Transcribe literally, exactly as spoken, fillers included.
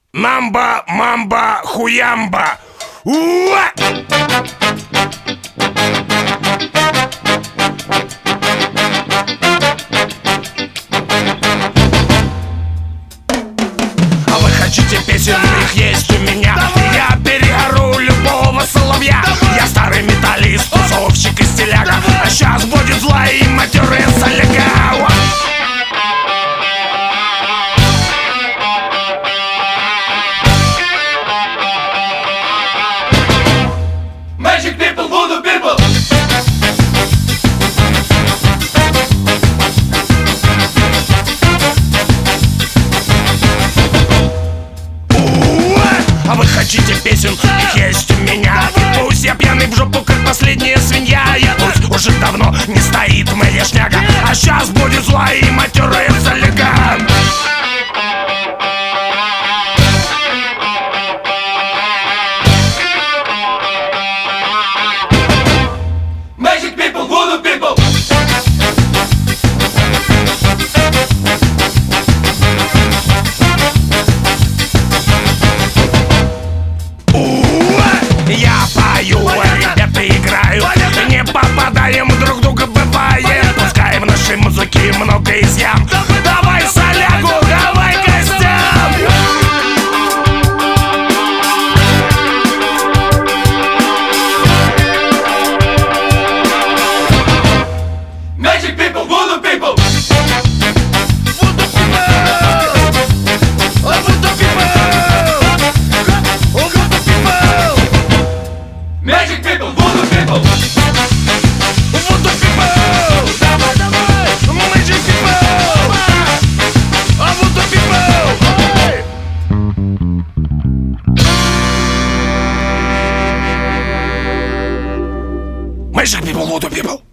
Намба, мамба, хуямба. Уа! А вы хотите песен, их есть у меня. Я переору любого соловья. Я старый металлист, тусовщик и стиляга. А сейчас будет зла и матерые соляга. Magic people, voodoo people. А вы хотите песен, их есть у меня. И пусть я пьяный в жопу, как последняя свинья. И пусть уже давно не стоит моя шняга. А сейчас будет зла и матерые соляга. Magic people, voodoo people. Я пою, ребята играют, не попадаем друг в друга, бывает. Пускай в нашей музыке много изъян. Давай солягу, давай гостям. Magic people, voodoo people. Magic people, voodoo people. Voodoo people, давай, давай, Magic people, а Voodoo people, Magic people, Voodoo people.